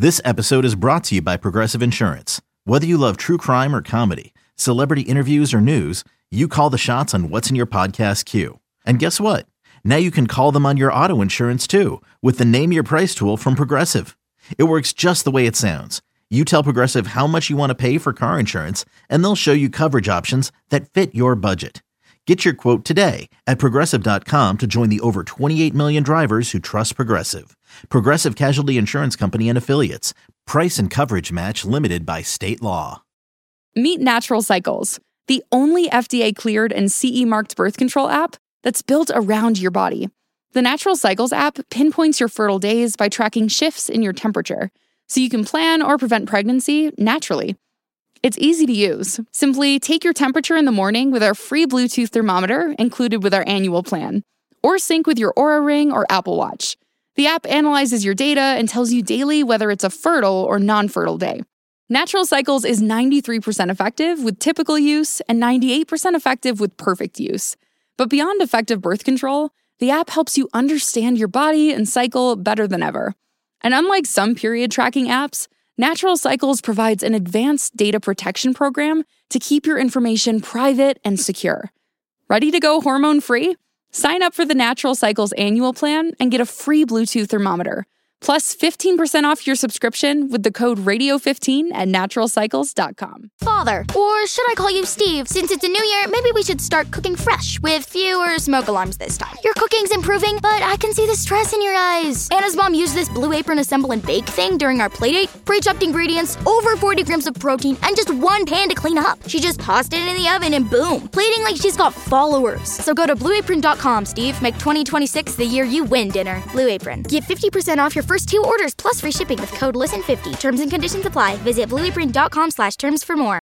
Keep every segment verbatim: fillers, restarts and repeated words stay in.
This episode is brought to you by Progressive Insurance. Whether you love true crime or comedy, celebrity interviews or news, you call the shots on what's in your podcast queue. And guess what? Now you can call them on your auto insurance too with the Name Your Price tool from Progressive. It works just the way it sounds. You tell Progressive how much you want to pay for car insurance, and they'll show you coverage options that fit your budget. Get your quote today at Progressive dot com to join the over twenty-eight million drivers who trust Progressive. Progressive Casualty Insurance Company and Affiliates. Price and coverage match limited by state law. Meet Natural Cycles, the only F D A-cleared and C E-marked birth control app that's built around your body. The Natural Cycles app pinpoints your fertile days by tracking shifts in your temperature, so you can plan or prevent pregnancy naturally. It's easy to use. Simply take your temperature in the morning with our free Bluetooth thermometer included with our annual plan, or sync with your Oura Ring or Apple Watch. The app analyzes your data and tells you daily whether it's a fertile or non-fertile day. Natural Cycles is ninety-three percent effective with typical use and ninety-eight percent effective with perfect use. But beyond effective birth control, the app helps you understand your body and cycle better than ever. And unlike some period tracking apps, Natural Cycles provides an advanced data protection program to keep your information private and secure. Ready to go hormone-free? Sign up for the Natural Cycles annual plan and get a free Bluetooth thermometer, plus fifteen percent off your subscription with the code radio fifteen at natural cycles dot com. Father, or should I call you Steve? Since it's a new year, maybe we should start cooking fresh with fewer smoke alarms this time. Your cooking's improving, but I can see the stress in your eyes. Anna's mom used this Blue Apron assemble and bake thing during our playdate. Pre-chopped ingredients, over forty grams of protein, and just one pan to clean up. She just tossed it in the oven and boom, plating like she's got followers. So go to blue apron dot com, Steve. Make twenty twenty-six the year you win dinner. Blue Apron. Get fifty percent off your first two orders plus free shipping with code listen fifty. Terms and conditions apply. Visit blue apron dot com slash terms for more.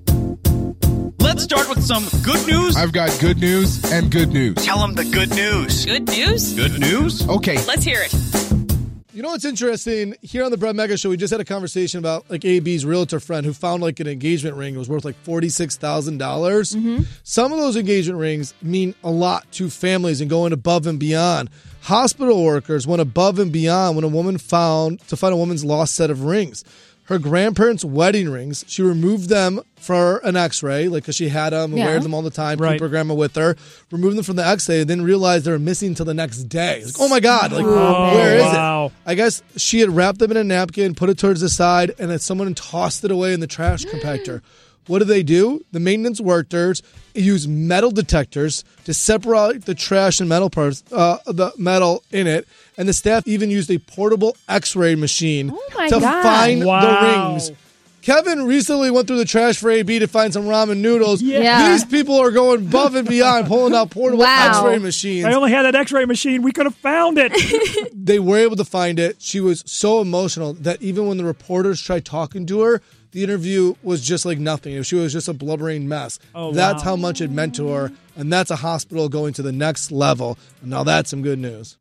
Let's start with some good news. I've got good news and good news. Tell them the good news. Good news? Good news? Okay. Let's hear it. You know what's interesting? Here on the Brett Mega Show, we just had a conversation about like A B's realtor friend who found like an engagement ring. It was worth like forty-six thousand dollars. Mm-hmm. Some of those engagement rings mean a lot to families and going above and beyond. Hospital workers went above and beyond when a woman found to find a woman's lost set of rings. Her grandparents' wedding rings, she removed them for an x-ray, like because she had them and Yeah. wear them all the time, Right. keep her grandma with her, removed them from the x-ray, and then realized they were missing until the next day. Like, oh my God, like Oh, where is wow. it? I guess she had wrapped them in a napkin, put it towards the side, and then someone tossed it away in the trash compactor. What do they do? The maintenance workers use metal detectors to separate the trash and metal parts, uh, the metal in it, and the staff even used a portable x-ray machine Oh my to God. find Wow. the rings. Kevin recently went through the trash for A B to find some ramen noodles. Yeah. These people are going above and beyond, pulling out portable Wow. x-ray machines. I only had that x-ray machine. We could have found it. They were able to find it. She was so emotional that even when the reporters tried talking to her, the interview was just like nothing. She was just a blubbering mess. Oh, that's wow. how much it meant to her, and that's a hospital going to the next level. And now that's some good news.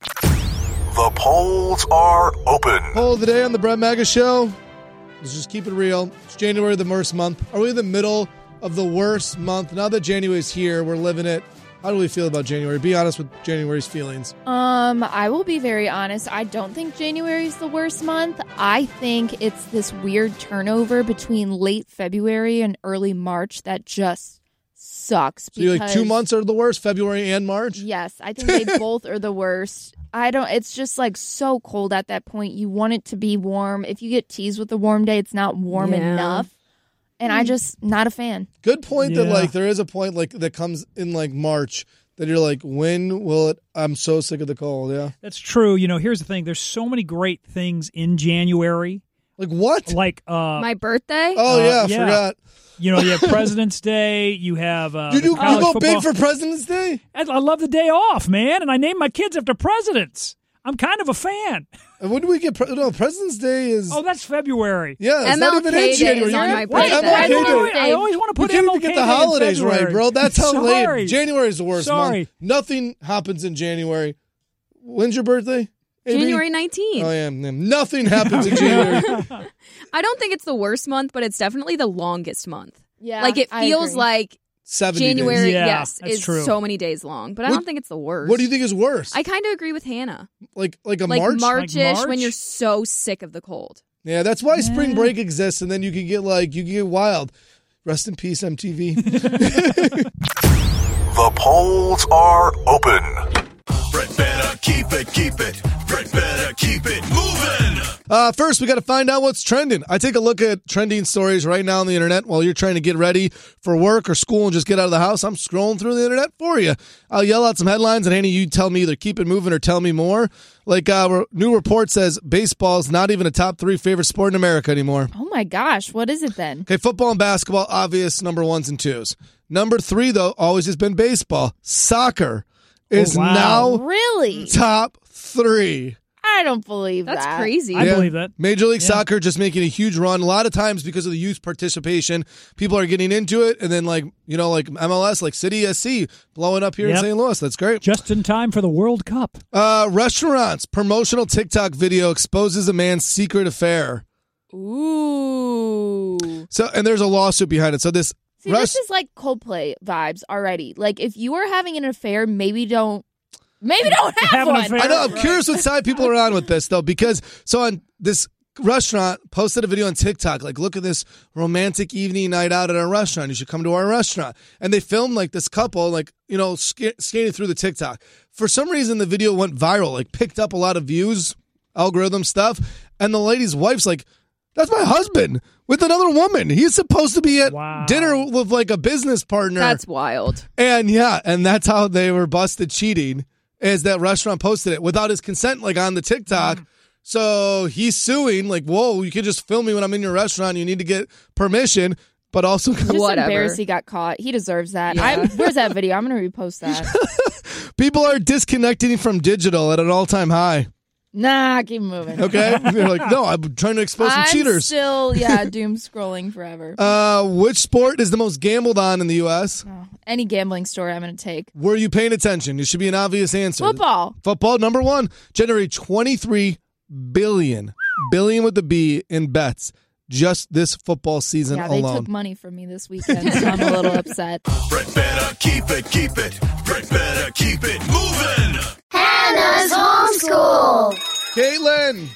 The polls are open. Poll of the day on the Brett Mega Show. Let's just keep it real. It's January, the worst month. Are we in the middle of the worst month? Now that January's here, we're living it. How do we feel about January? Be honest with January's feelings. Um, I will be very honest. I don't think January is the worst month. I think it's this weird turnover between late February and early March that just sucks. So you're like two because- months are the worst, February and March? Yes, I think they both are the worst. I don't, it's just like so cold at that point. You want it to be warm. If you get teased with a warm day, it's not warm Yeah. enough. And I just, not a fan. Good point that Yeah. like there is a point like that comes in like March that you're like, when will it? I'm so sick of the cold. Yeah. That's true. You know, here's the thing. There's so many great things in January. Like what? Like, uh, My birthday? Oh Uh, yeah, I yeah. forgot. you know, you have President's Day. You have uh, You do the you college go football. big for President's Day? I I love the day off, man, and I named my kids after presidents. I'm kind of a fan. And when do we get? Pre- no, President's Day is. Oh, that's February. yeah, it's not M L even K in Day January. is on You my get- Right, M L K I, Day. always, I always want to You put can't M L even K get the Day in holidays right, February. bro. That's how Sorry. late. January is the worst Sorry. month. Nothing happens in January. When's your birthday? A B? January nineteenth. Oh yeah, nothing happens in January. I don't think it's the worst month, but it's definitely the longest month. Yeah. Like it I feels agree. like Seventy January, days. Yeah, yes, that's is true. so many days long. But I What- don't think it's the worst. What do you think is worse? I kind of agree with Hannah. like like a Like March? March-ish Like when March? you're so sick of the cold. Yeah, that's why spring break exists, and then you can get like you can get wild. Rest in peace, M T V. The polls are open. Brett better keep it, keep it. Brett better keep it moving. Uh, first, we got to find out what's trending. I take a look at trending stories right now on the internet while you're trying to get ready for work or school and just get out of the house. I'm scrolling through the internet for you. I'll yell out some headlines, and Annie, you tell me either keep it moving or tell me more. Like a uh, new report says, baseball is not even a top three favorite sport in America anymore. Oh my gosh, what is it then? Okay, football and basketball, obvious number ones and twos. Number three, though, always has been baseball. Soccer is oh, wow. now really top three. I don't believe That's that. That's crazy. I yeah. believe that. Major League yeah. Soccer just making a huge run. A lot of times because of the youth participation, people are getting into it. And then like, you know, like M L S, like City S C blowing up here yep. in Saint Louis. That's great. Just in time for the World Cup. Uh, restaurants. Promotional TikTok video exposes a man's secret affair. Ooh. So, and there's a lawsuit behind it. So this. See, rest- this is like Coldplay vibes already. Like if you are having an affair, maybe don't. Maybe don't have, have one. I know. I'm curious what side people are on with this, though, because so on this restaurant posted a video on TikTok, like, look at this romantic evening night out at our restaurant. You should come to our restaurant. And they filmed, like, this couple, like, you know, sk- skating through the TikTok. For some reason, the video went viral, like, picked up a lot of views, algorithm stuff. And the lady's wife's like, that's my husband with another woman. He's supposed to be at wow. dinner with, like, a business partner. That's wild. And, yeah, and that's how they were busted cheating. Is that restaurant posted it without his consent, like on the TikTok. Mm. So he's suing, like, whoa, you can just film me when I'm in your restaurant. You need to get permission, but also I'm just whatever. embarrassed he got caught. He deserves that. Yeah. I'm, where's that video? I'm going to repost that. People are disconnecting from digital at an all-time high. Nah, keep moving. Okay? You're like, no, I'm trying to expose some I'm cheaters. still, yeah, doom scrolling forever. Uh, which sport is the most gambled on in the U S? Oh, any gambling story I'm going to take. Were you paying attention? It should be an obvious answer. Football. Football, number one, generate twenty-three billion, billion with the B in bets just this football season yeah, they alone. took money from me this weekend, so I'm a little upset. Brett better keep it, keep it. Brett better keep it moving. Hannah's homeschool. Caitlin.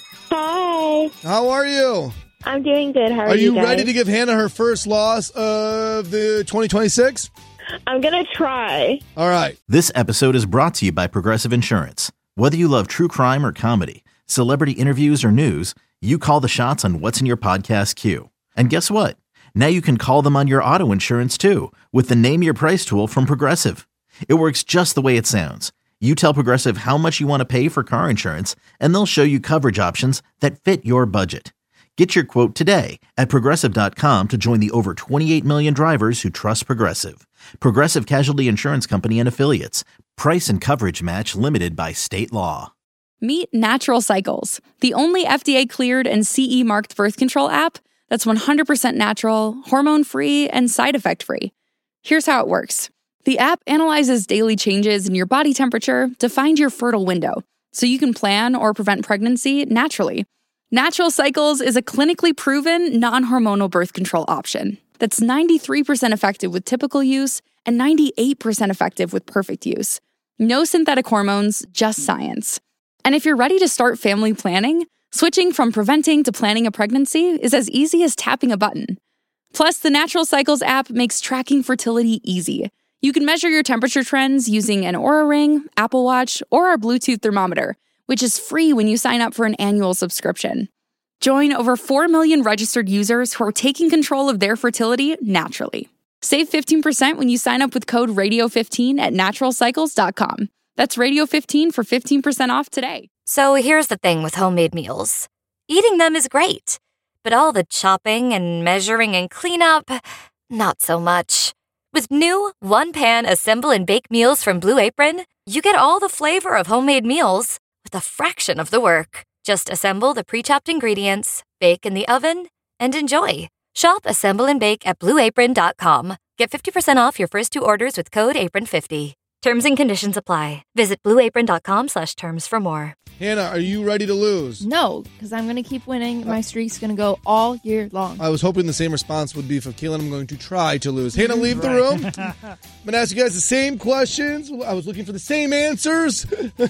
Hi. How are you? I'm doing good. How are, are you, you guys? ready to give Hannah her first loss of the twenty twenty-six? I'm going to try. All right. This episode is brought to you by Progressive Insurance. Whether you love true crime or comedy, celebrity interviews or news, you call the shots on what's in your podcast queue. And guess what? Now you can call them on your auto insurance too with the Name Your Price tool from Progressive. It works just the way it sounds. You tell Progressive how much you want to pay for car insurance, and they'll show you coverage options that fit your budget. Get your quote today at Progressive dot com to join the over twenty-eight million drivers who trust Progressive. Progressive Casualty Insurance Company and Affiliates. Price and coverage match limited by state law. Meet Natural Cycles, the only F D A-cleared and C E-marked birth control app that's one hundred percent natural, hormone-free, and side effect-free. Here's how it works. The app analyzes daily changes in your body temperature to find your fertile window, so you can plan or prevent pregnancy naturally. Natural Cycles is a clinically proven, non-hormonal birth control option that's ninety-three percent effective with typical use and ninety-eight percent effective with perfect use. No synthetic hormones, just science. And if you're ready to start family planning, switching from preventing to planning a pregnancy is as easy as tapping a button. Plus, the Natural Cycles app makes tracking fertility easy. You can measure your temperature trends using an Oura Ring, Apple Watch, or our Bluetooth thermometer, which is free when you sign up for an annual subscription. Join over four million registered users who are taking control of their fertility naturally. Save fifteen percent when you sign up with code radio fifteen at natural cycles dot com. That's radio fifteen for fifteen percent off today. So here's the thing with homemade meals. Eating them is great, but all the chopping and measuring and cleanup, not so much. With new one-pan assemble and bake meals from Blue Apron, you get all the flavor of homemade meals with a fraction of the work. Just assemble the pre-chopped ingredients, bake in the oven, and enjoy. Shop Assemble and Bake at blue apron dot com. Get fifty percent off your first two orders with code apron fifty. Terms and conditions apply. Visit blue apron dot com slash terms for more. Hannah, are you ready to lose? No, because I'm going to keep winning. My streak's going to go all year long. I was hoping the same response would be for Keelan. I'm going to try to lose. Hannah, leave the room. I'm going to ask you guys the same questions. I was looking for the same answers.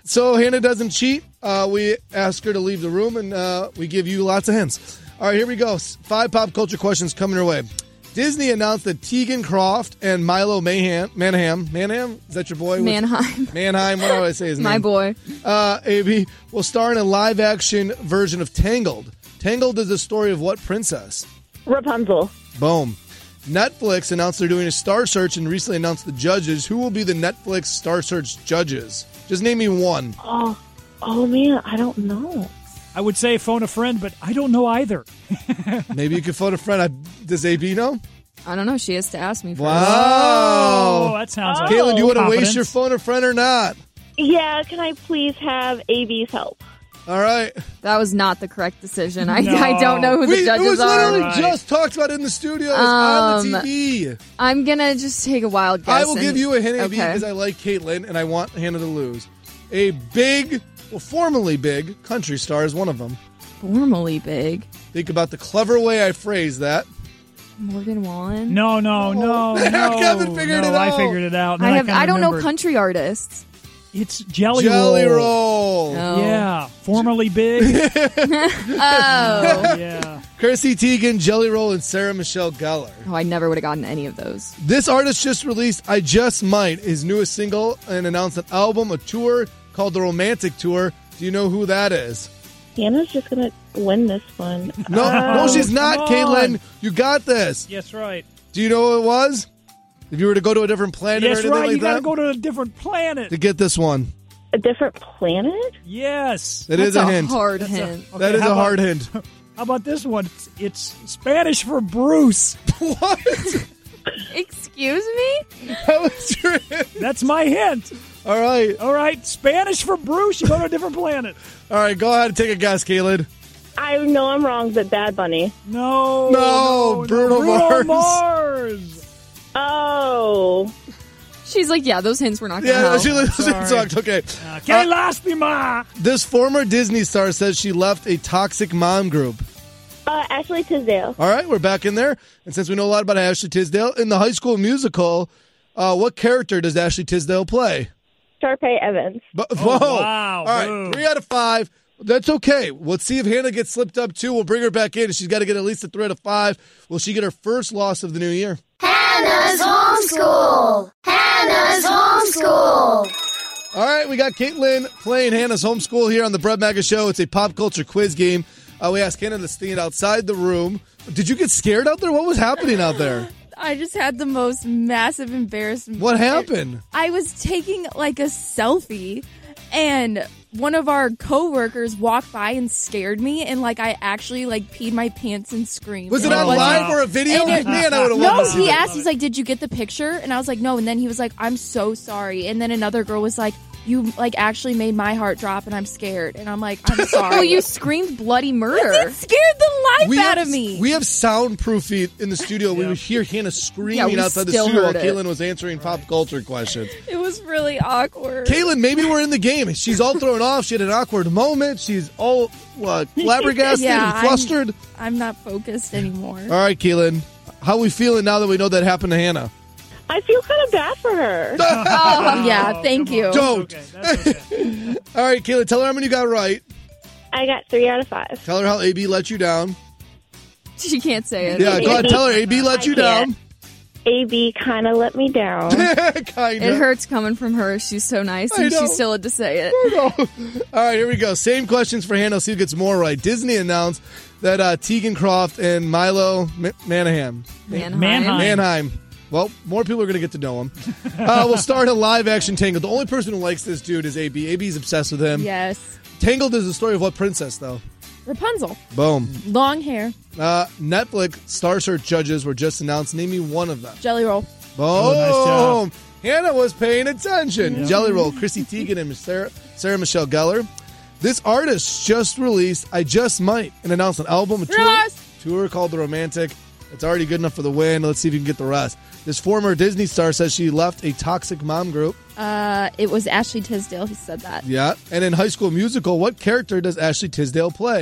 so Hannah doesn't cheat. Uh, we ask her to leave the room, and uh, we give you lots of hints. All right, here we go. Five pop culture questions coming your way. Disney announced that Tegan Croft and Milo Mayhem, Manham, Manham, is that your boy? Manheim. Manheim, what do I say his name? My boy. Uh, A B, will star in a live-action version of Tangled. Tangled is the story of what princess? Rapunzel. Boom. Netflix announced they're doing a Star Search and recently announced the judges. Who will be the Netflix Star Search judges? Just name me one. Oh, oh man, I don't know. I would say phone a friend, but I don't know either. Maybe you could phone a friend. I, does A B know? I don't know. She has to ask me first. Wow. Oh, that sounds Oh. like Caitlin, do you want to confidence. waste your phone a friend or not? Yeah, can I please have A B's help? All right. That was not the correct decision. I, No. I don't know who the We, it judges was are. literally Right. just talked about it in the studio. It was on Um, the T V. I'm going to just take a wild guess. I will and- give you a hint, A B, Okay. because I like Caitlin and I want Hannah to lose. A big, well, formerly big country star is one of them. Formally big. Think about the clever way I phrased that. Morgan Wallen. No, no, no, no. Kevin figured no, it I out. figured it out. I Then have. kinda I don't know remembered. country artists. It's Jelly, Jelly Roll. Roll. Oh. Yeah, formerly big. Oh. Yeah. Chrissy Teigen, Jelly Roll, and Sarah Michelle Gellar. Oh, I never would have gotten any of those. This artist just released I Just Might, his newest single, and announced an album, a tour called the Romantic Tour. Do you know who that is? Hannah's just gonna win this one. No, Uh, no, she's not, come Caitlin. on. You got this. Yes, right. Do you know who it was? If you were to go to a different planet or Yes, anything right. like You got to that? go to a different planet. to get this one. A different planet? Yes. It That's is a, a hint. hard That's a- hint. okay, that is how a about- hard hint. How about this one? It's, it's Spanish for Bruce. What? Excuse me? That was your hint. That's my hint. All right. All right, Spanish for Bruce. You go to a different planet. All right, go ahead and take a guess, Caitlin. I know I'm wrong, but Bad Bunny. No. No, Bruno Mars. Mars. Oh. She's like, yeah, those hints were not going to Yeah, help. she li- Sorry. sucked. Okay. Uh, que Uh, lástima. This former Disney star says she left a toxic mom group. Uh, Ashley Tisdale. All right, we're back in there. And since we know a lot about Ashley Tisdale, in the High School Musical, uh, what character does Ashley Tisdale play? Sharpay Evans. But, Oh, whoa. wow, All right, boo. three out of five. That's okay. Let's see if Hannah gets slipped up, too. We'll bring her back in. She's got to get at least a three out of five. Will she get her first loss of the new year? Hannah's homeschool. Hannah's homeschool. All right, we got Caitlin playing Hannah's Homeschool here on the Brett Mega Show. It's a pop culture quiz game. Uh, we asked Hannah to stand outside the room. Did you get scared out there? What was happening out there? I just had the most massive embarrassment. What happened? I was taking like a selfie and one of our coworkers walked by and scared me and like I actually like peed my pants and screamed. Was it And on wasn't- live or a video? And it- Man, I would have No, loved to see he that. asked, he's like, did you get the picture? And I was like, no. And then he was like, I'm so sorry. And then another girl was like, you like actually made my heart drop and I'm scared. And I'm like, I'm sorry. Well, you screamed bloody murder. It scared the life We out have, of me. we have soundproofing in the studio. We would hear Hannah screaming Yeah, we outside the still studio while heard it. Caitlin was answering pop culture questions. It was really awkward. Caitlin, maybe we're in the game. She's all thrown off. She had an awkward moment. She's all uh, flabbergasted Yeah, and flustered. I'm, I'm not focused anymore. All right, Caitlin, how we feeling now that we know that happened to Hannah? I feel kind of bad for her. Oh, yeah, thank you. Don't. Okay, that's okay. All right, Caitlin, tell her how many you got right. I got three out of five. Tell her how A B let you down. She can't say it. Yeah, go ahead. Tell her A B let I you can't. down. A B kind of let me down. kind It of. hurts coming from her. She's so nice, I and know. she still had to say it. All right, here we go. Same questions for Hannah. See who gets more right. Disney announced that uh, Tegan Croft and Milo M- Manheim. Manheim. Manheim. Manheim. Well, more people are going to get to know him. Uh, we'll start a live-action Tangled. The only person who likes this dude is A B. A B's obsessed with him. Yes. Tangled is the story of what princess, though? Rapunzel. Boom. Long hair. Uh, Netflix Star Search judges were just announced. Name me one of them. Jelly roll. Boom. Oh, nice job. Hannah was paying attention. Yeah. Jelly Roll, Chrissy Teigen, and Sarah, Sarah Michelle Gellar. This artist just released I Just Might and announced an album, a tour, Yes. tour called The Romantic. It's already good enough for the win. Let's see if you can get the rest. This former Disney star says she left a toxic mom group. Uh, it was Ashley Tisdale who said that. Yeah. And in High School Musical, what character does Ashley Tisdale play?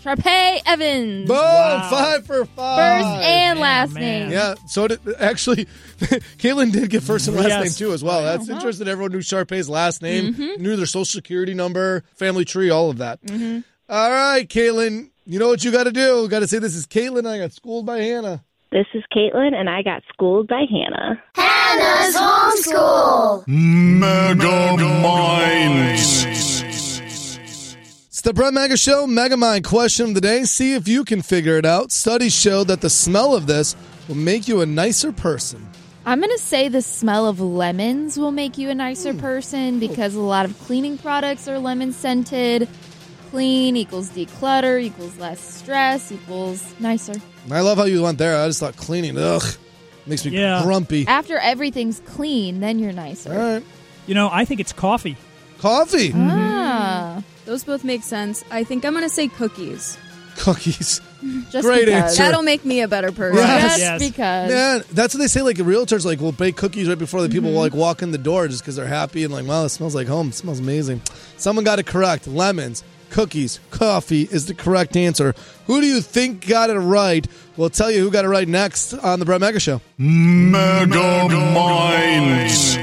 Sharpay Evans. Boom! Wow. Five for five. First and Man, last man. name. Yeah, so did actually Caitlin did get first and last Yes. name too as well. That's Uh-huh. interesting. Everyone knew Sharpay's last name, Mm-hmm. knew their social security number, family tree, all of that. Mm-hmm. All right, Caitlin, you know what you got to do. Got to say, this is Caitlin. I got schooled by Hannah. This is Caitlin, and I got schooled by Hannah. Hannah's homeschool. Mega Minds. It's the Brett Mega Show, Mega Mind question of the day. See if you can figure it out. Studies show that the smell of this will make you a nicer person. I'm going to say the smell of lemons will make you a nicer person because a lot of cleaning products are lemon scented. Clean equals declutter equals less stress equals nicer. I love how you went there. I just thought cleaning, ugh, makes me Yeah. grumpy. After everything's clean, then you're nicer. All right. You know, I think it's coffee. Coffee. Ah, Those both make sense. I think I'm going to say cookies. Cookies. just Great because. answer. That'll make me a better person. Just Yes. because. Man, that's what they say. Like realtors, like will bake cookies right before the people Mm-hmm. will like walk in the door just because they're happy and like, wow, it smells like home. It smells amazing. Someone got it correct. Lemons, cookies, coffee is the correct answer. Who do you think got it right? We'll tell you who got it right next on the Brett Mega Show. Mega Minds.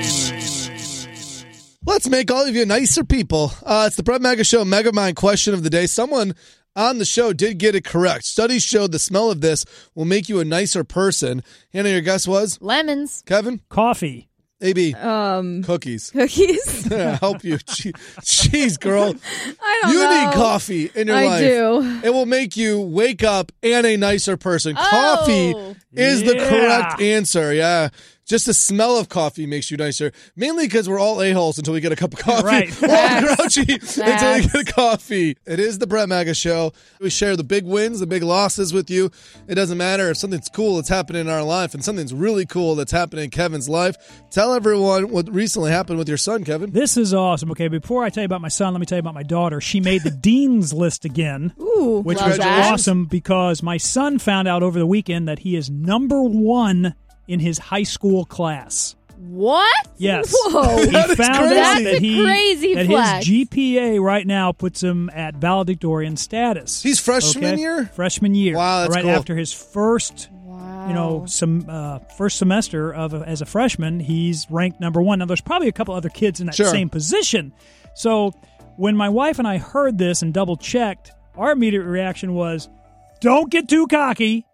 Let's make all of you nicer people. Uh, it's the Brett Mega Show Mega Mind question of the day. Someone on the show did get it correct. Studies showed the smell of this will make you a nicer person. Hannah, your guess was? Lemons. Kevin? Coffee. A B. Um, Cookies. cookies? Yeah, help you. Gee- Jeez, girl. I don't You know. need coffee in your I life. do. It will make you wake up and a nicer person. Oh. Coffee is the Yeah. correct answer. Yeah. Just the smell of coffee makes you nicer. Mainly because we're all a-holes until we get a cup of coffee. Right. We're all grouchy until we Facts. get a coffee. It is the Brett Maga Show. We share the big wins, the big losses with you. It doesn't matter if something's cool that's happening in our life and something's really cool that's happening in Kevin's life. Tell everyone what recently happened with your son, Kevin. This is awesome. Okay, before I tell you about my son, let me tell you about my daughter. She made the Dean's List again, Ooh. which Love was that. awesome because my son found out over the weekend that he is number one in his high school class. What? Yes. Whoa. He That is found crazy. out That's that a he crazy that flex. his G P A right now puts him at valedictorian status. He's freshman Okay? year? Freshman year. Wow, that's right cool. after his first, Wow. you know, some uh, first semester of as a freshman, he's ranked number one. Now, there's probably a couple other kids in that Sure. same position. So when my wife and I heard this and double checked, our immediate reaction was, "Don't get too cocky."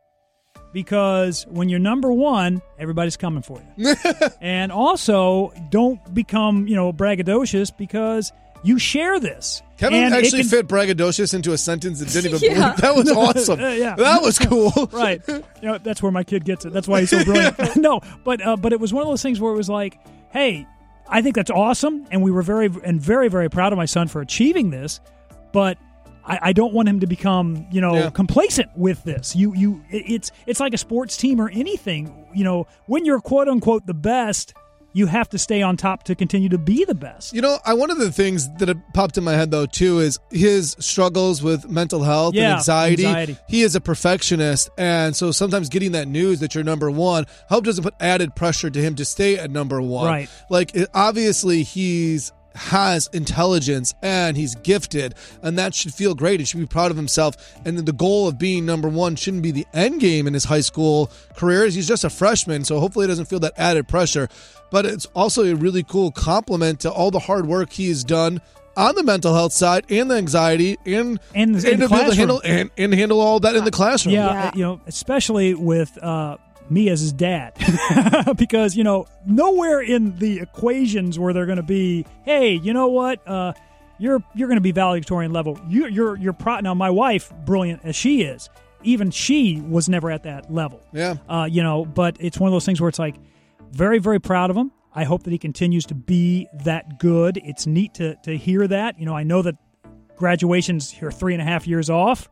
Because when you're number one, everybody's coming for you. And also, don't become, you know, braggadocious because you share this. Kevin And it actually can- fit braggadocious into a sentence and didn't even Yeah. believe. That was awesome. Uh, yeah. That was cool. Right. You know, that's where my kid gets it. That's why he's so brilliant. no, but uh, but it was one of those things where it was like, hey, I think that's awesome, and we were very and very very proud of my son for achieving this, but I, I don't want him to become, you know, Yeah. complacent with this. You you it- it's it's like a sports team or anything. You know, when you're quote unquote the best, you have to stay on top to continue to be the best. You know, I, one of the things that had popped in my head, though, too, is his struggles with mental health Yeah, and anxiety. anxiety. He is a perfectionist, and so sometimes getting that news that you're number one, I hope doesn't put added pressure to him to stay at number one. Right. Like, it, obviously, he's has intelligence and he's gifted, and that should feel great. He should be proud of himself, and the goal of being number one shouldn't be the end game in his high school career. He's just a freshman, so hopefully he doesn't feel that added pressure. But it's also a really cool compliment to all the hard work he has done on the mental health side and the anxiety and And the- in the to be able to handle classroom. and, and handle all that in the classroom. Yeah, Yeah. you know, especially with uh, me as his dad, because you know, nowhere in the equations where they're going to be, hey, you know what, uh, you're you're going to be valedictorian level. You, you're you're pro. Now, my wife, brilliant as she is, even she was never at that level. Yeah. Uh, you know, but it's one of those things where it's like, very very proud of him. I hope that he continues to be that good. It's neat to to hear that. You know, I know that graduation's here three and a half years off.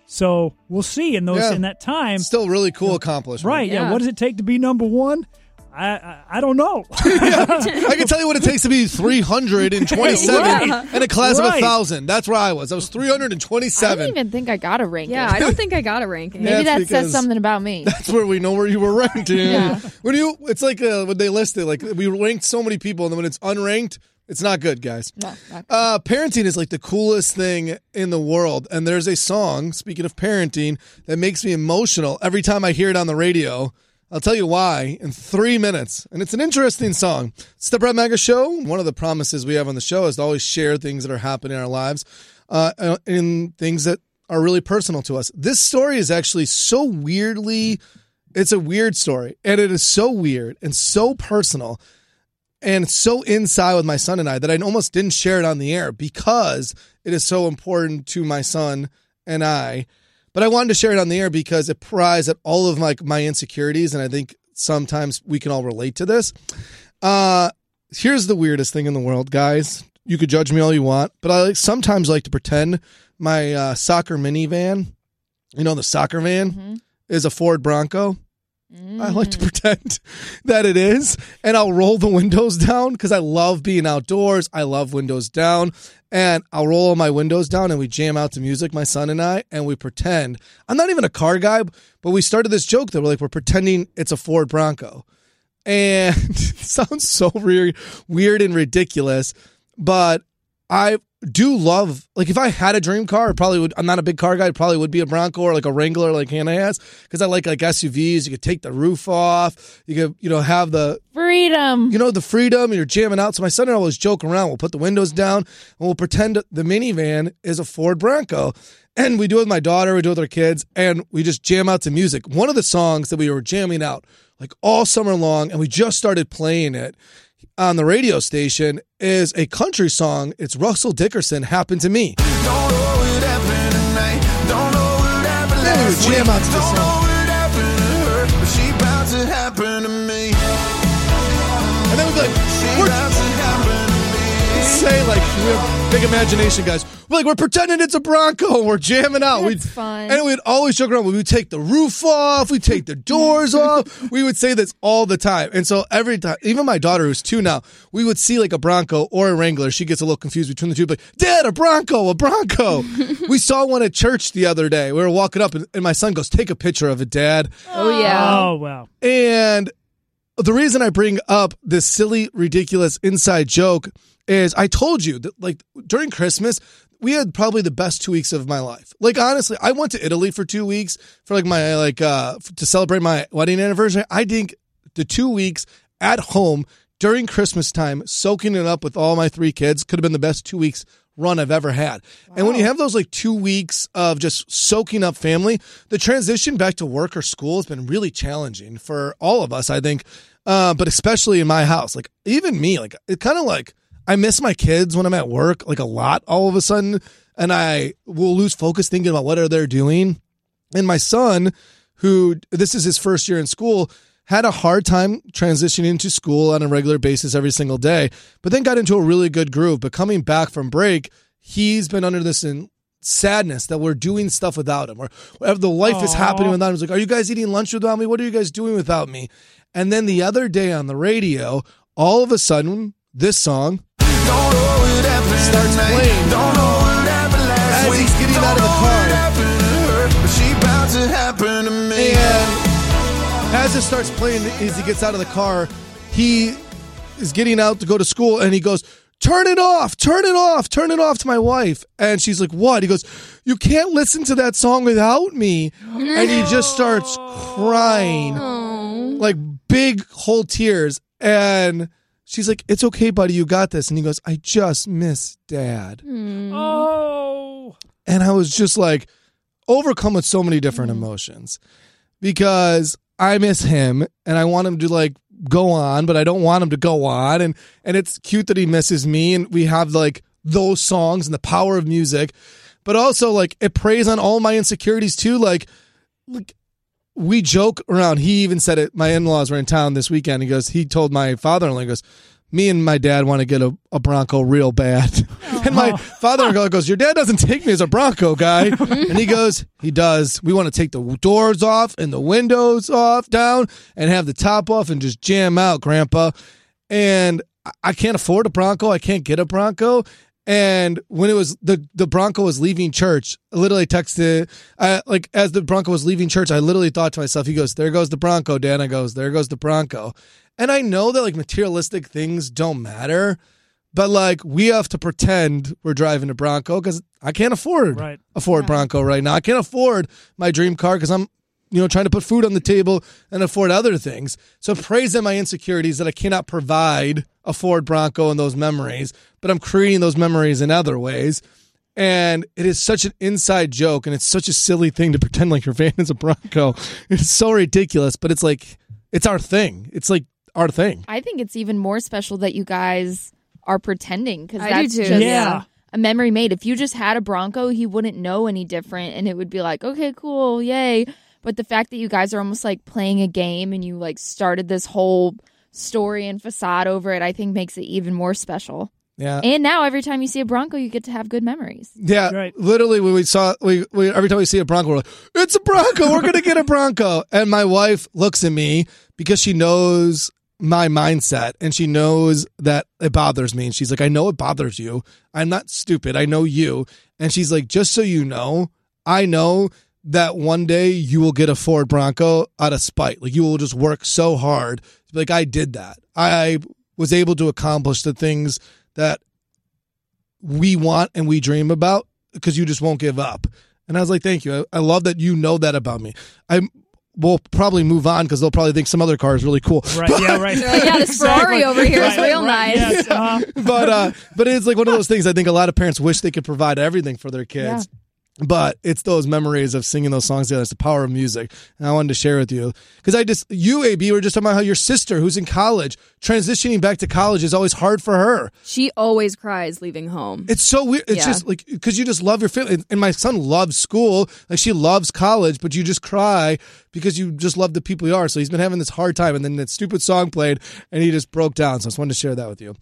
So we'll see in those Yeah. in that time. Still really cool accomplishment. Right? Yeah. Yeah. What does it take to be number one? I I, I don't know. I can tell you what it takes to be three hundred twenty-seven Right. in a class of Right. a thousand. That's where I was. I was three hundred I don't twenty-seven. even think I got a ranking. Yeah, I don't think I got a ranking. Maybe That's that says because- something about me. That's where we know where you were ranked. Yeah. When you, it's like uh, when they list it, like we ranked so many people, and then when it's unranked, It's not good, guys. No, not Uh, parenting is like the coolest thing in the world. And there's a song, speaking of parenting, that makes me emotional every time I hear it on the radio. I'll tell you why in three minutes. And it's an interesting song. It's the Brett Mega Show. One of the promises we have on the show is to always share things that are happening in our lives uh, and things that are really personal to us. This story is actually so weirdly, it's a weird story. And it is so weird and so personal and so inside with my son and I that I almost didn't share it on the air because it is so important to my son and I. But I wanted to share it on the air because it pries at all of my, my insecurities, and I think sometimes we can all relate to this. Uh, here's the weirdest thing in the world, guys. You could judge me all you want, but I like, sometimes like to pretend my uh, soccer minivan, you know, the soccer van, mm-hmm. is a Ford Bronco. I like to pretend that it is, and I'll roll the windows down because I love being outdoors. I love windows down, and I'll roll all my windows down, and we jam out to music, my son and I, and we pretend. I'm not even a car guy, but we started this joke that we're like, we're pretending it's a Ford Bronco, and it sounds so weird, weird and ridiculous, but I do love, like if I had a dream car, it probably would, I'm not a big car guy, it probably would be a Bronco or like a Wrangler like Hannah has, because I like like S U Vs. You could take the roof off, you could, you know, have the freedom, you know, the freedom, and you're jamming out. So my son and I always joke around. We'll put the windows down and we'll pretend the minivan is a Ford Bronco. And we do it with my daughter, we do it with our kids, and we just jam out to music. One of the songs that we were jamming out like all summer long, and we just started playing it on the radio station, is a country song. It's Russell Dickerson, Happened to Me. Don't know what happened tonight. Don't know what happened last week. And we would jam out to this song. Don't know what happened to her, but she about to happen to me. And then we'd be like, she about to happen to me. Say like, we have big imagination, guys. We're like, we're pretending it's a Bronco and we're jamming out. That's we'd, fun. And we'd always joke around. We would take the roof off. We'd take the doors off. We would say this all the time. And so every time, even my daughter who's two now, we would see like a Bronco or a Wrangler. She gets a little confused between the two. Like, Dad, a Bronco, a Bronco. We saw one at church the other day. We were walking up and, and my son goes, take a picture of it, Dad. Oh, yeah. Oh, wow. And the reason I bring up this silly, ridiculous inside joke is I told you that like during Christmas, we had probably the best two weeks of my life. Like, honestly, I went to Italy for two weeks for like my, like, uh, to celebrate my wedding anniversary. I think the two weeks at home during Christmas time, soaking it up with all my three kids could have been the best two weeks run I've ever had. Wow. And when you have those like two weeks of just soaking up family, the transition back to work or school has been really challenging for all of us, I think. Uh, but especially in my house, like even me, like it kind of like, I miss my kids when I'm at work, like a lot all of a sudden, and I will lose focus thinking about what are they doing. And my son, who this is his first year in school, had a hard time transitioning to school on a regular basis every single day, but then got into a really good groove. But coming back from break, he's been under this in sadness that we're doing stuff without him, or the life Aww. Is happening without him. He's like, are you guys eating lunch without me? What are you guys doing without me? And then the other day on the radio, all of a sudden, this song Don't know what happened starts playing. Don't know what happened last as he's getting out of the car. Her, but she about to happen to me. And as it starts playing, as he gets out of the car, he is getting out to go to school, and he goes, turn it off, turn it off, turn it off to my wife. And she's like, what? He goes, you can't listen to that song without me. And he just starts crying, like big whole tears. And she's like, it's okay, buddy, you got this. And he goes, I just miss Dad. Mm. Oh. And I was just like overcome with so many different mm. emotions because I miss him and I want him to like go on, but I don't want him to go on. And, and it's cute that he misses me. And we have like those songs and the power of music, but also like it preys on all my insecurities too. Like, like we joke around. He even said it. My in-laws were in town this weekend. He goes, he told my father-in-law, he goes, me and my dad want to get a, a Bronco real bad. Aww. And my father-in-law goes, your dad doesn't take me as a Bronco guy. And he goes, he does. We want to take the doors off and the windows off down and have the top off and just jam out, Grandpa. And I can't afford a Bronco. I can't get a Bronco. And when it was the, the Bronco was leaving church, I literally texted, I, like as the Bronco was leaving church, I literally thought to myself, he goes, there goes the Bronco, Dan. I goes, there goes the Bronco. And I know that like materialistic things don't matter, But like we have to pretend we're driving a Bronco because I can't afford Right. a Ford Bronco right now. I can't afford my dream car because I'm, you know, trying to put food on the table and afford other things. So praise in my insecurities that I cannot provide a Ford Bronco and those memories, but I'm creating those memories in other ways. And it is such an inside joke, and it's such a silly thing to pretend like your van is a Bronco. It's so ridiculous, but it's like it's our thing. It's like our thing. I think it's even more special that you guys are pretending because I do that's too. just Yeah. a memory made. If you just had a Bronco, he wouldn't know any different, and it would be like, okay, cool, yay. But the fact that you guys are almost like playing a game and you like started this whole story and facade over it, I think makes it even more special. Yeah. And now every time you see a Bronco, you get to have good memories. Yeah, Right. literally when we saw, we, we every time we see a Bronco, we're like, it's a Bronco, we're going to get a Bronco. And my wife looks at me because she knows my mindset and she knows that it bothers me. And she's like, I know it bothers you. I'm not stupid. I know you. And she's like, just so you know, I know that one day you will get a Ford Bronco out of spite. Like you will just work so hard. Like I did that. I was able to accomplish the things that we want and we dream about because you just won't give up. And I was like, thank you. I, I love that you know that about me. I will probably move on because they'll probably think some other car is really cool. Right, But- yeah, right. They're like, yeah, this Ferrari over here is Right, real right, nice. yes, uh-huh. but uh, but it's like one of those things I think a lot of parents wish they could provide everything for their kids. But it's those memories of singing those songs together. It's the power of music. And I wanted to share with you. Because I just, you, A B, were just talking about how your sister, who's in college, transitioning back to college is always hard for her. She always cries leaving home. It's so weird. It's Yeah. just like, because you just love your family. And my son loves school. Like, she loves college, but you just cry because you just love the people you are. So he's been having this hard time. And then that stupid song played, and he just broke down. So I just wanted to share that with you.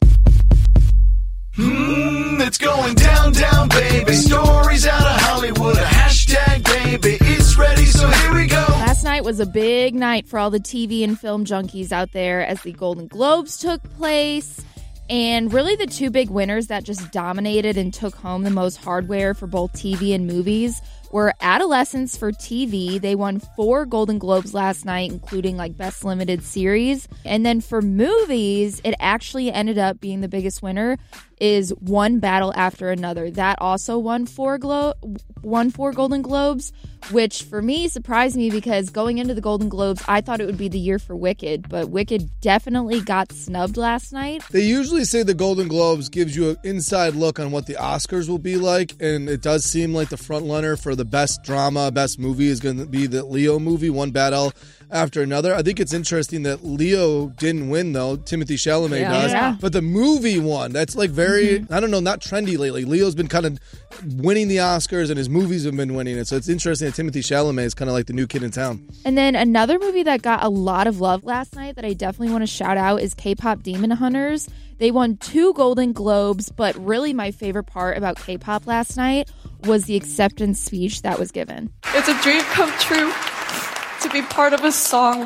Mm, it's going down, down, baby. Stories out of Hollywood. A hashtag, baby. It's ready, so here we go. Last night was a big night for all the T V and film junkies out there as the Golden Globes took place. And really the two big winners that just dominated and took home the most hardware for both T V and movies were Adolescents for T V. They won four Golden Globes last night, including like Best Limited Series. And then for movies, it actually ended up being the biggest winner is One Battle After Another. That also won four glo- won four Golden Globes, which for me surprised me because going into the Golden Globes, I thought it would be the year for Wicked, but Wicked definitely got snubbed last night. They usually say the Golden Globes gives you an inside look on what the Oscars will be like, and it does seem like the front runner for the best drama, best movie is going to be the Leo movie, One Battle After Another. I think it's interesting that Leo didn't win, though. Timothy Chalamet Yeah. does. Yeah. But the movie won. That's like very, mm-hmm. I don't know, not trendy lately. Leo's been kind of winning the Oscars, and his movies have been winning it. So it's interesting that Timothy Chalamet is kind of like the new kid in town. And then another movie that got a lot of love last night that I definitely want to shout out is K-pop Demon Hunters. They won two Golden Globes, but really my favorite part about K-pop last night was the acceptance speech that was given. It's a dream come true to be part of a song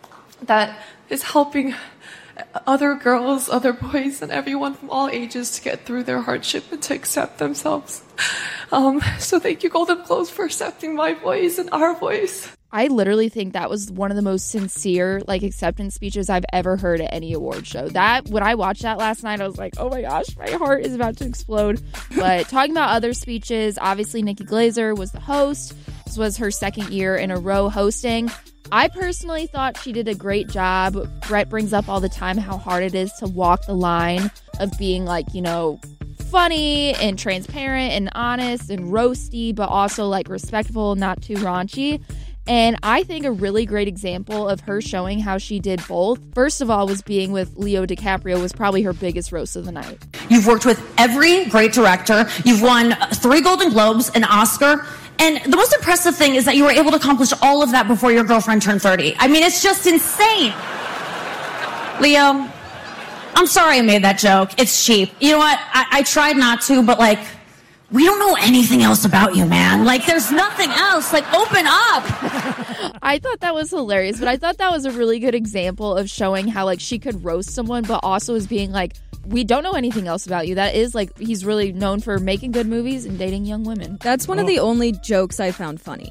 that is helping other girls, other boys, and everyone from all ages to get through their hardship and to accept themselves. Um, so thank you, Golden Globes, for accepting my voice and our voice. I literally think that was one of the most sincere like acceptance speeches I've ever heard at any award show. That when I watched that last night, I was like, oh my gosh, my heart is about to explode. But talking about other speeches, obviously Nikki Glaser was the host. This was her second year in a row hosting. I personally thought she did a great job. Brett brings up all the time how hard it is to walk the line of being like, you know, funny and transparent and honest and roasty, but also like respectful, not too raunchy. And I think a really great example of her showing how she did both, first of all, was being with Leo DiCaprio was probably her biggest roast of the night. You've worked with every great director. You've won three Golden Globes, an Oscar. And the most impressive thing is that you were able to accomplish all of that before your girlfriend turned thirty. I mean, it's just insane. Leo, I'm sorry I made that joke. It's cheap. You know what? I, I tried not to, but like, we don't know anything else about you, man. Like, there's nothing else. Like, open up. I thought that was hilarious, but I thought that was a really good example of showing how, like, she could roast someone, but also as being like, we don't know anything else about you. That is, like, he's really known for making good movies and dating young women. That's one oh. of the only jokes I found funny.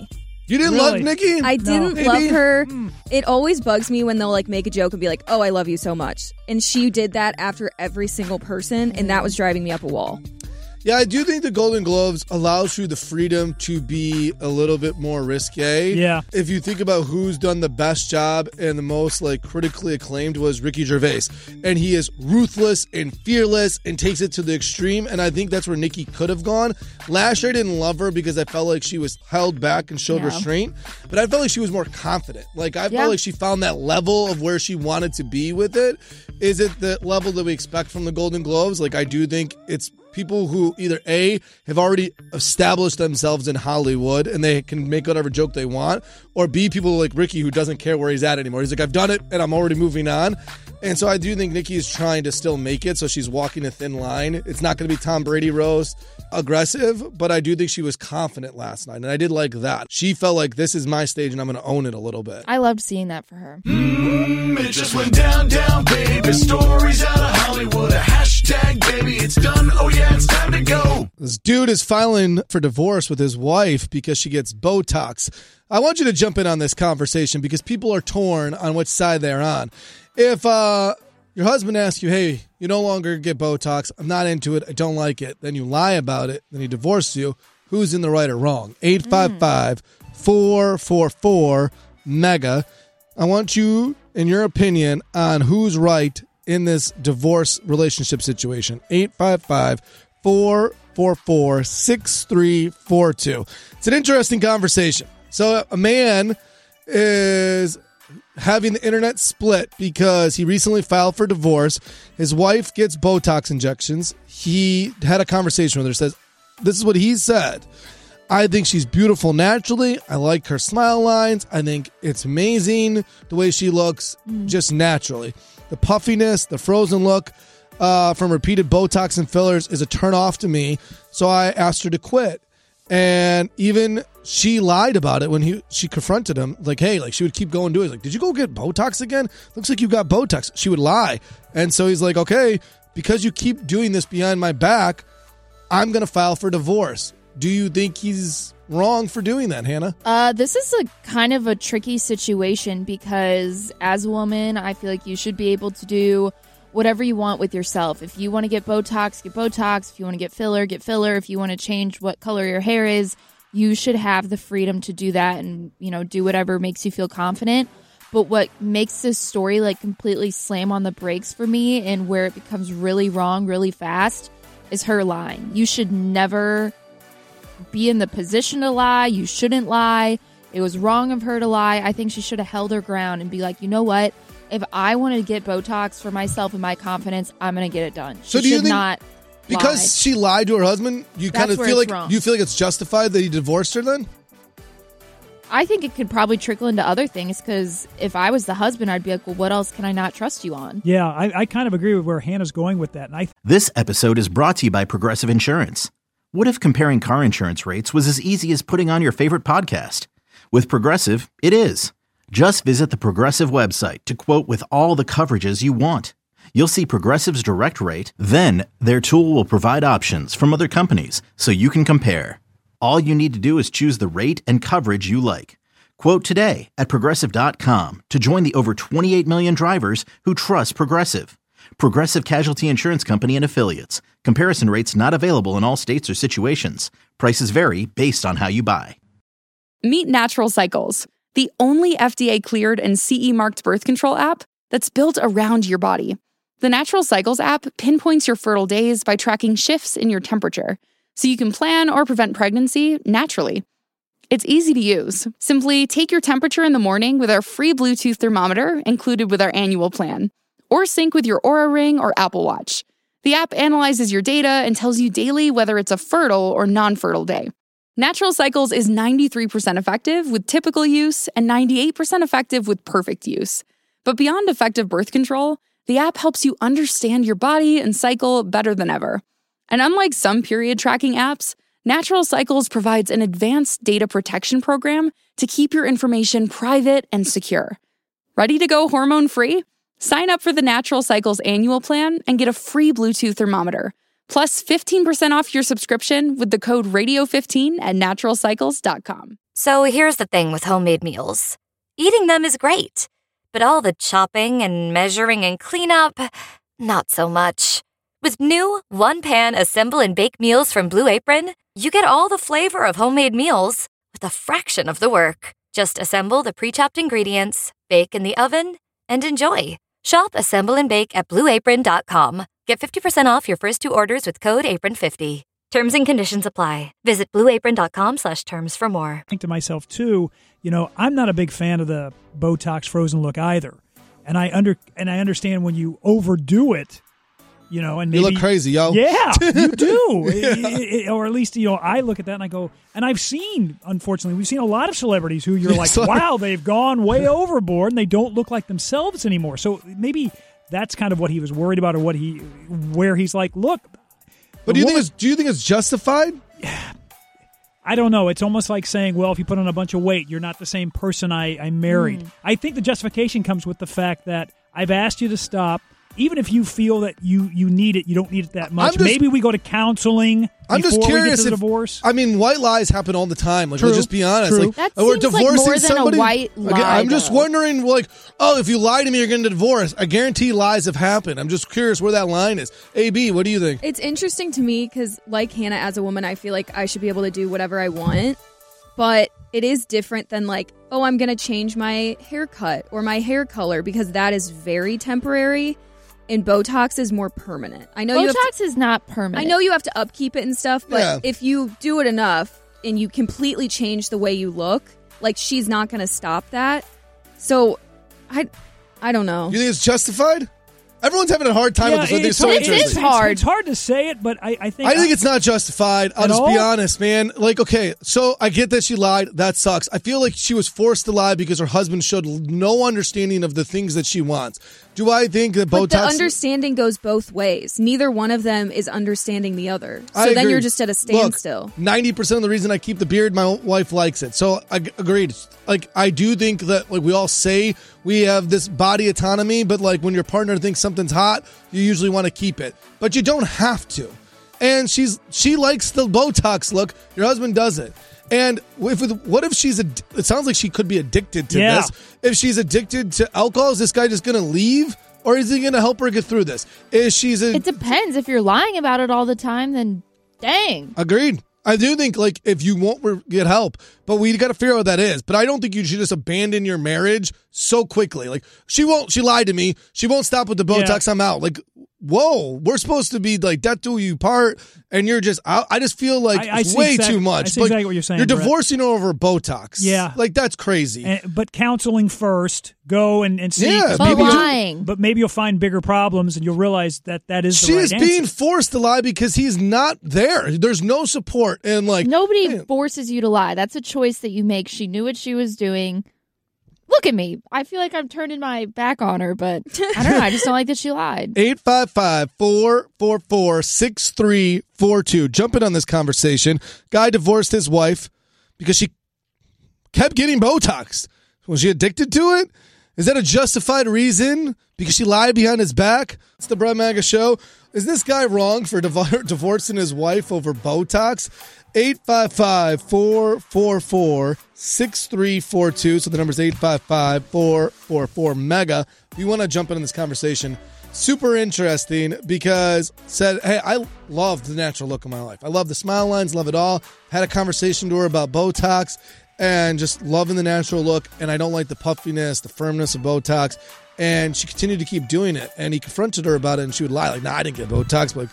You didn't Really? love Nikki? I didn't No. love Maybe. her. It always bugs me when they'll like make a joke and be like, "Oh, I love you so much," and she did that after every single person, and that was driving me up a wall. Yeah, I do think the Golden Globes allows you the freedom to be a little bit more risque. Yeah. If you think about who's done the best job and the most like critically acclaimed was Ricky Gervais. And he is ruthless and fearless and takes it to the extreme. And I think that's where Nikki could have gone. Last year I didn't love her because I felt like she was held back and showed Yeah. restraint. But I felt like she was more confident. Like I Yeah. felt like she found that level of where she wanted to be with it. Is it the level that we expect from the Golden Globes? Like I do think it's people who either A, have already established themselves in Hollywood and they can make whatever joke they want, or B, people like Ricky who doesn't care where he's at anymore. He's like, I've done it and I'm already moving on. And so I do think Nikki is trying to still make it, so she's walking a thin line. It's not going to be Tom Brady roast aggressive, but I do think she was confident last night, and I did like that. She felt like this is my stage and I'm going to own it a little bit. I loved seeing that for her. Mm, it just went down, down, baby. Stories out of Hollywood. A hashtag, baby. It's done. Oh, yeah, it's time to go. This dude is filing for divorce with his wife because she gets Botox. I want you to jump in on this conversation because people are torn on which side they're on. If uh, your husband asks you, hey, you no longer get Botox, I'm not into it, I don't like it, then you lie about it, then he divorces you, who's in the right or wrong? eight five five, four four four, MEGA. I want you, in your opinion, on who's right in this divorce relationship situation. eight five five, four four four, six three four two. It's an interesting conversation. So a man is having the internet split because he recently filed for divorce. His wife gets Botox injections. He had a conversation with her, says, this is what he said. I think she's beautiful naturally. I like her smile lines. I think it's amazing the way she looks just naturally. The puffiness, the frozen look uh, from repeated Botox and fillers is a turn off to me. So I asked her to quit. And even she lied about it when he she confronted him. Like, hey, like she would keep going to it. Like, did you go get Botox again? Looks like you got Botox. She would lie. And so he's like, okay, because you keep doing this behind my back, I'm going to file for divorce. Do you think he's wrong for doing that, Hannah? Uh, this is a kind of a tricky situation because as a woman, I feel like you should be able to do whatever you want with yourself. If you want to get Botox, get Botox. If you want to get filler, get filler. If you want to change what color your hair is, you should have the freedom to do that and, you know, do whatever makes you feel confident. But what makes this story like completely slam on the brakes for me and where it becomes really wrong really fast is her lying. You should never be in the position to lie. You shouldn't lie. It was wrong of her to lie. I think she should have held her ground and be like, you know what? If I want to get Botox for myself and my confidence, I'm going to get it done. She So do you should think- not Because lie. she lied to her husband, you That's kind of where feel it's like wrong. you feel like it's justified that he divorced her then? I think it could probably trickle into other things because if I was the husband, I'd be like, well, what else can I not trust you on? Yeah, I, I kind of agree with where Hannah's going with that. And I This episode is brought to you by Progressive Insurance. What if comparing car insurance rates was as easy as putting on your favorite podcast? With Progressive, it is. Just visit the Progressive website to quote with all the coverages you want. You'll see Progressive's direct rate, then their tool will provide options from other companies so you can compare. All you need to do is choose the rate and coverage you like. Quote today at Progressive dot com to join the over twenty-eight million drivers who trust Progressive. Progressive Casualty Insurance Company and Affiliates. Comparison rates not available in all states or situations. Prices vary based on how you buy. Meet Natural Cycles, the only F D A-cleared and C E marked birth control app that's built around your body. The Natural Cycles app pinpoints your fertile days by tracking shifts in your temperature, so you can plan or prevent pregnancy naturally. It's easy to use. Simply take your temperature in the morning with our free Bluetooth thermometer included with our annual plan, or sync with your Oura Ring or Apple Watch. The app analyzes your data and tells you daily whether it's a fertile or non-fertile day. Natural Cycles is ninety-three percent effective with typical use and ninety-eight percent effective with perfect use. But beyond effective birth control, the app helps you understand your body and cycle better than ever. And unlike some period tracking apps, Natural Cycles provides an advanced data protection program to keep your information private and secure. Ready to go hormone-free? Sign up for the Natural Cycles annual plan and get a free Bluetooth thermometer, plus fifteen percent off your subscription with the code radio fifteen at natural cycles dot com. So here's the thing with homemade meals. Eating them is great, but all the chopping and measuring and cleanup, not so much. With new one-pan assemble and bake meals from Blue Apron, you get all the flavor of homemade meals with a fraction of the work. Just assemble the pre-chopped ingredients, bake in the oven, and enjoy. Shop Assemble and Bake at blue apron dot com. Get fifty percent off your first two orders with code apron fifty. Terms and conditions apply. Visit blue apron dot com slash terms for more. I think to myself, too, you know, I'm not a big fan of the Botox frozen look either. And I under and I understand when you overdo it, you know, and maybe, you look crazy, yo. Yeah, you do. Yeah. It, it, it, or at least, you know, I look at that and I go, and I've seen, unfortunately, we've seen a lot of celebrities who you're like, wow, they've gone way overboard and they don't look like themselves anymore. So maybe that's kind of what he was worried about, or what he, where he's like, look. But do you woman, think it's, do you think it's justified? I don't know. It's almost like saying, well, if you put on a bunch of weight, you're not the same person I, I married. Mm. I think the justification comes with the fact that I've asked you to stop. Even if you feel that you, you need it, you don't need it that much. Just, Maybe we go to counseling I'm before just curious we get to the if, divorce. I mean, white lies happen all the time. Like, True. let's just be honest. True. Like, that we're seems divorcing like more than somebody. a white lie. Again, I'm just though. wondering, like, oh, if you lie to me, you're going to divorce. I guarantee lies have happened. I'm just curious where that line is. A B, what do you think? It's interesting to me because, like Hannah, as a woman, I feel like I should be able to do whatever I want. But it is different than like, oh, I'm going to change my haircut or my hair color, because that is very temporary. And Botox is more permanent. I know Botox you have to, is not permanent. I know you have to upkeep it and stuff, but Yeah. if you do it enough and you completely change the way you look, like, she's not going to stop that. So, I, I don't know. You think it's justified? Everyone's having a hard time Yeah, with this. I think it's it's so hard- interesting. It's, it's, it's hard to say it, but I, I think I think it's not justified. I'll At just all? be honest, man. Like, okay, so I get that she lied. That sucks. I feel like she was forced to lie because her husband showed no understanding of the things that she wants. Do I think that But Botox... the understanding goes both ways. Neither one of them is understanding the other. So I then agree. you're just at a standstill. Look, ninety percent of the reason I keep the beard, my wife likes it. So I g- agreed. Like, I do think that, like, we all say we have this body autonomy, but, like, when your partner thinks something's hot, you usually want to keep it. But you don't have to. And she's she likes the Botox look. Your husband doesn't. And if, what if she's, ad- it sounds like she could be addicted to Yeah. this. If she's addicted to alcohol, is this guy just going to leave? Or is he going to help her get through this? Is she's a, It depends. If you're lying about it all the time, then dang. Agreed. I do think, like, if you won't get help, but we got to figure out what that is. But I don't think you should just abandon your marriage so quickly. Like, she won't, she lied to me. She won't stop with the Botox. Yeah. I'm out. Like, whoa, we're supposed to be like death till you part, and you're just out. I just feel like I- I it's see way exact- too I much. see Like, exactly what you're saying, You're Brett. divorcing her over Botox. Yeah. Like, that's crazy. And, but counseling first, go and, and see. Yeah, But maybe you- lying. But maybe you'll find bigger problems, and you'll realize that that is the She right is answer. being forced to lie because he's not there. There's no support. And, like, Nobody man. forces you to lie. That's a choice that you make. She knew what she was doing. Look at me. I feel like I'm turning my back on her, but I don't know. I just don't like that she lied. eight five five, four four four, six three four two. Jump in on this conversation. Guy divorced his wife because she kept getting Botox. Was she addicted to it? Is that a justified reason? Because she lied behind his back? It's the Brett Maga Show. Is this guy wrong for div- divorcing his wife over Botox? eight five five, four four four, six three four two. So the number's eight five five, four four four, MEGA. If you want to jump in on this conversation, super interesting because said, hey, I love the natural look of my life. I love the smile lines, love it all. Had a conversation to her about Botox and just loving the natural look. And I don't like the puffiness, the firmness of Botox. And she continued to keep doing it. And he confronted her about it and she would lie like, nah, I didn't get Botox. But like,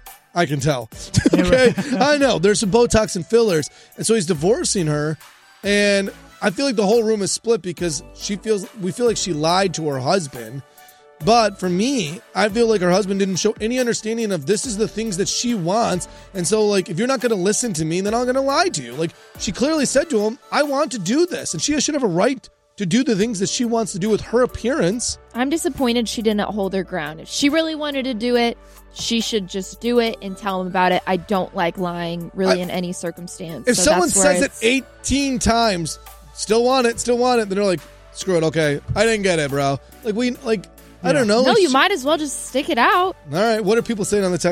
I can tell. Okay. I know. There's some Botox and fillers. And so he's divorcing her. And I feel like the whole room is split because she feels, we feel like she lied to her husband. But for me, I feel like her husband didn't show any understanding of this is the things that she wants. And so, like, if you're not going to listen to me, then I'm going to lie to you. Like, she clearly said to him, I want to do this. And she should have a right to do the things that she wants to do with her appearance. I'm disappointed she didn't hold her ground. If she really wanted to do it, she should just do it and tell him about it. I don't like lying really I, in any circumstance. If so someone that's where says it it's- eighteen times, still want it, still want it, then they're like, screw it, okay. I didn't get it, bro. Like, we, like, I don't know. No, Like, you she- might as well just stick it out. All right. What are people saying on the text line?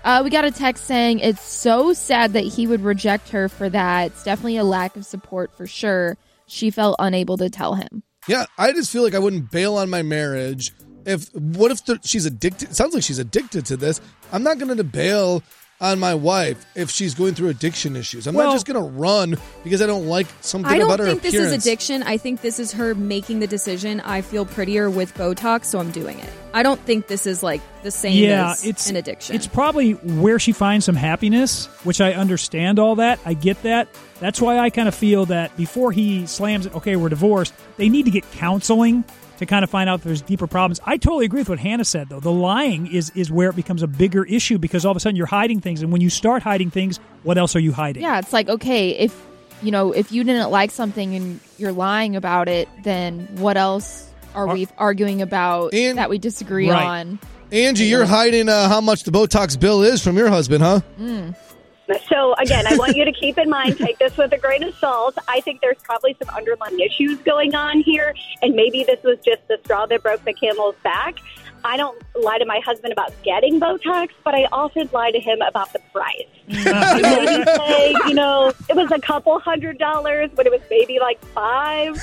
Uh, we got a text saying it's so sad that he would reject her for that. It's definitely a lack of support for sure. She felt unable to tell him. Yeah, I just feel like I wouldn't bail on my marriage. If what if the, she's addicted? It sounds like she's addicted to this. I'm not going to bail on my wife if she's going through addiction issues. I'm Well- not just going to run because I don't like something I don't about her think this appearance. is addiction. I think this is her making the decision. I feel prettier with Botox, so I'm doing it. I don't think this is like the same yeah, as it's an addiction. It's probably where she finds some happiness, which I understand all that. I get that. That's why I kind of feel that before he slams it, okay, we're divorced, they need to get counseling to kind of find out if there's deeper problems. I totally agree with what Hannah said, though. The lying is is where it becomes a bigger issue because all of a sudden you're hiding things. And when you start hiding things, what else are you hiding? Yeah, it's like, okay, if you know, if you didn't like something and you're lying about it, then what else are we arguing about And- that we disagree Right. on? Angie, you're hiding uh, how much the Botox bill is from your husband, huh? Mm. So, again, I want you to keep in mind, take this with a grain of salt. I think there's probably some underlying issues going on here, and maybe this was just the straw that broke the camel's back. I don't lie to my husband about getting Botox, but I often lie to him about the price. I maybe say, you know, it was a couple hundred dollars, but it was maybe like five.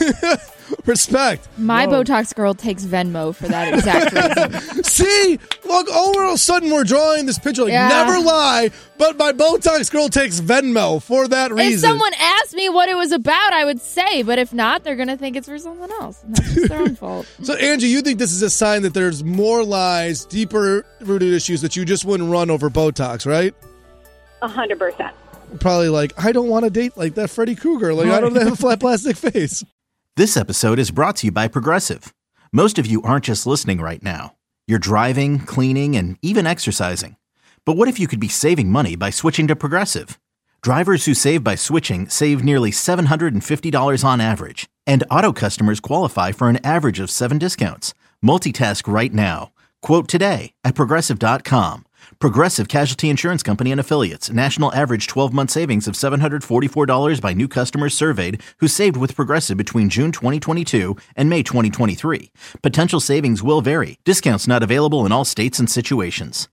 Respect. My Whoa. Botox girl takes Venmo for that exact reason. See, look, all of a sudden we're drawing this picture like Yeah. never lie, but my Botox girl takes Venmo for that reason. If someone asked me what it was about, I would say, but if not, they're going to think it's for something else. And that's just their own fault. So, Angie, you think this is a sign that there's more lies, deeper rooted issues that you just wouldn't run over Botox, right? A hundred percent. Probably like, I don't want to date like that Freddy Krueger. Like, I don't have a flat plastic face. This episode is brought to you by Progressive. Most of you aren't just listening right now. You're driving, cleaning, and even exercising. But what if you could be saving money by switching to Progressive? Drivers who save by switching save nearly seven hundred fifty dollars on average. And auto customers qualify for an average of seven discounts. Multitask right now. Quote today at Progressive dot com. Progressive Casualty Insurance Company and Affiliates. National average twelve-month savings of seven hundred forty-four dollars by new customers surveyed who saved with Progressive between June twenty twenty-two and May twenty twenty-three. Potential savings will vary. Discounts not available in all states and situations.